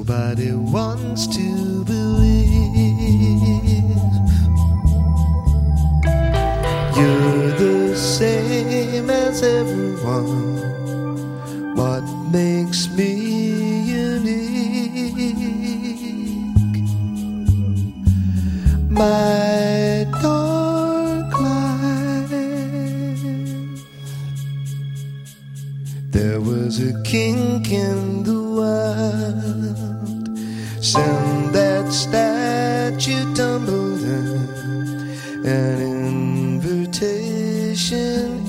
nobody wants to believe you're the same as everyone. What makes me unique? My dark life. There was a kink in the world. Send that statue tumbling, an invitation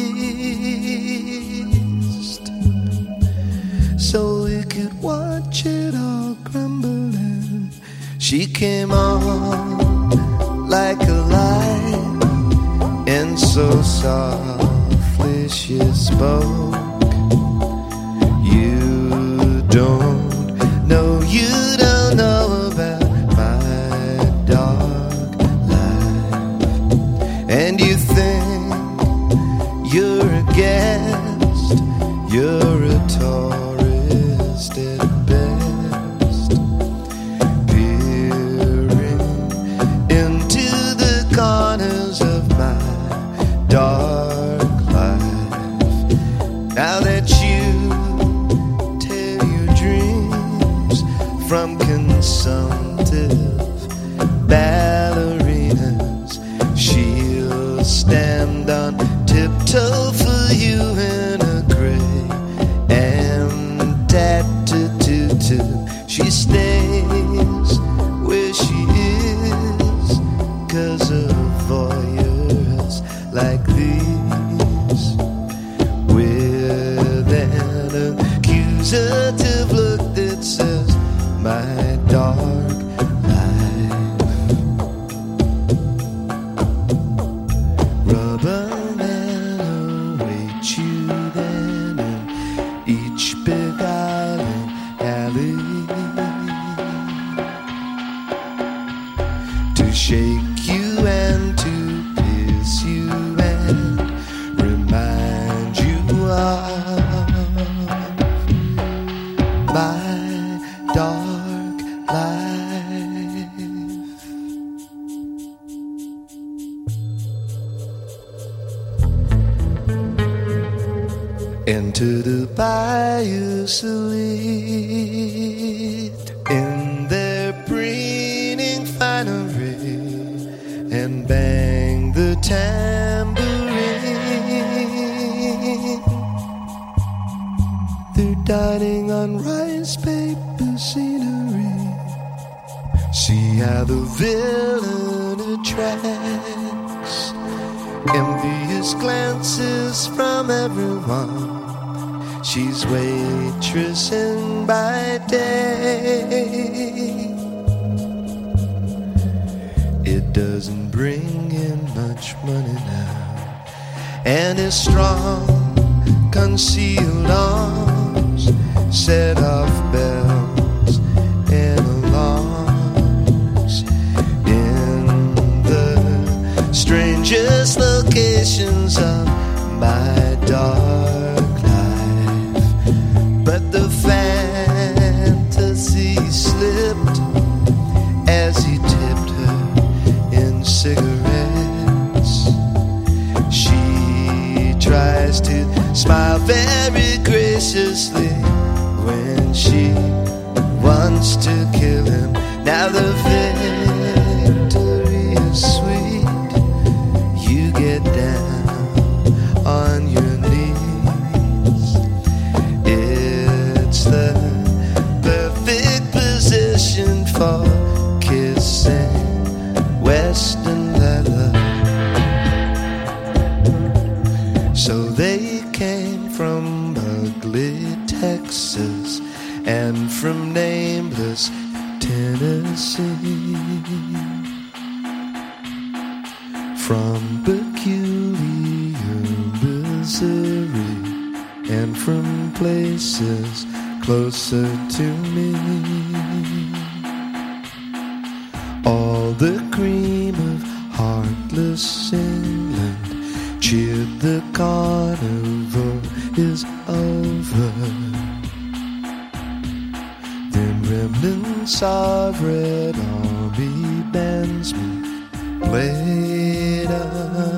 east, so we could watch it all crumbling. She came on like a light, and so softly she spoke. You don't know about my dark life, and you think you're a guest, you're a tourist at best, peering into the corners of my dark life. Now that you tell your dreams from consumptive ballerinas, she'll stand on tiptoe for you in a gray and tatted tutu. She stays where she is 'cause of voyeurs like these, with an accusative look that says my dark life. Rubber man awaits you then in each big island alley, to shake you and to kiss you and remind you of my dark life. Into the bayou salute in their preening finery, and bang the tambourine. They're dining on rice paper scenery. See how the villain attracts envious glances from everyone. She's waitressing by day. It doesn't bring in much money now, and his strong concealed arms set off bells and alarms in the strangest locations of my dark life. But the fantasy slipped as he tipped her in cigarettes. She tries to smile very graciously when she wants to kill him. Now the victory is sweet. You get down on your knees. It's the perfect position for kissing Western leather. So they came from ugly Texas and from nameless Tennessee, from peculiar Missouri, and from places closer to me. All the cream of heartless England cheered the carnival is over. Then Prince of Red Army bandsmen played a